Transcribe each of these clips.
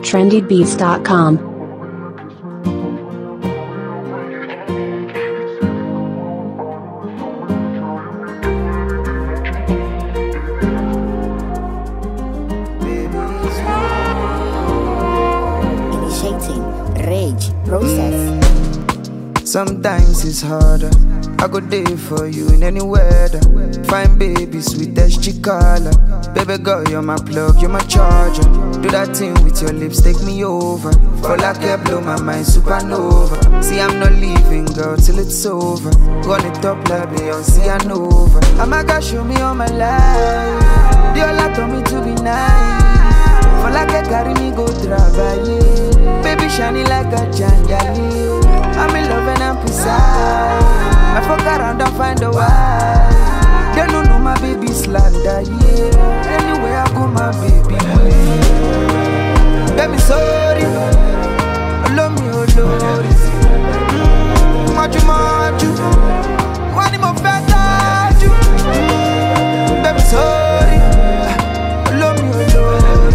trendybeats.com. Rage process. Sometimes it's harder. I go there for you in any weather. Fine baby, sweet as Chicala. Baby girl, you're my plug, you're my charger. Do that thing with your lips, take me over. Fall like a blow my mind, supernova. See, I'm not leaving, girl, till it's over. Run it up like Beyonce and over. I'ma gotta show me all my life. The all told me to be nice. For like a carry me go travailler. Baby shining like a chandelier. I'm in love and I'm precise. I fuck around and find a wife. They don't know my baby slander, yeah. Anywhere I go, my baby will. Baby, sorry. Love me, oh Lord. Machu, machu. One more better, you. Baby, sorry. Love me, oh Lord.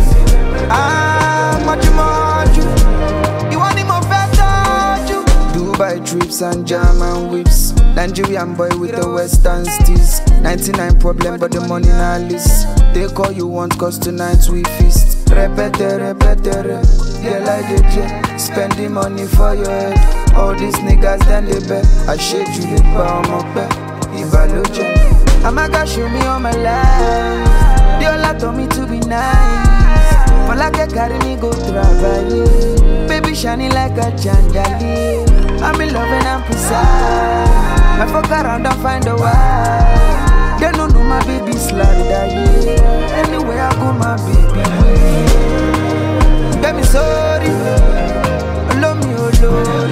Machu, machu. You want him more better, you. Dubai trips and German whips. Nigerian boy with the western steez. 99 problem but the money na list. They call you once cause tonight we feast. Repete, repete, girl I did jet. Spend the money for your head. All these niggas then they bet. I shade you the power my back. Ivaloje. I'ma gotta show me all my life. They all told me to be nice. For like a carry me go travailler. Baby shining like a chandelier. I'm in love and I'm precise. I fuck around and find a wife. They don't know my baby slander, yeah. Anywhere I go, my baby will. Baby, sorry. Love me, oh Lord.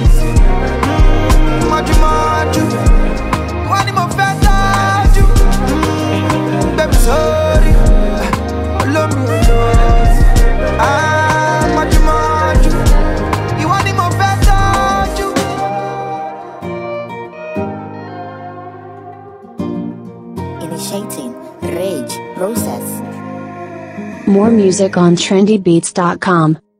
Machu, machu. One more better, you. Baby, sorry. Love me, oh Lord. Machu, machu. You want him more better, you. Initiating rage process. More music on trendybeats.com.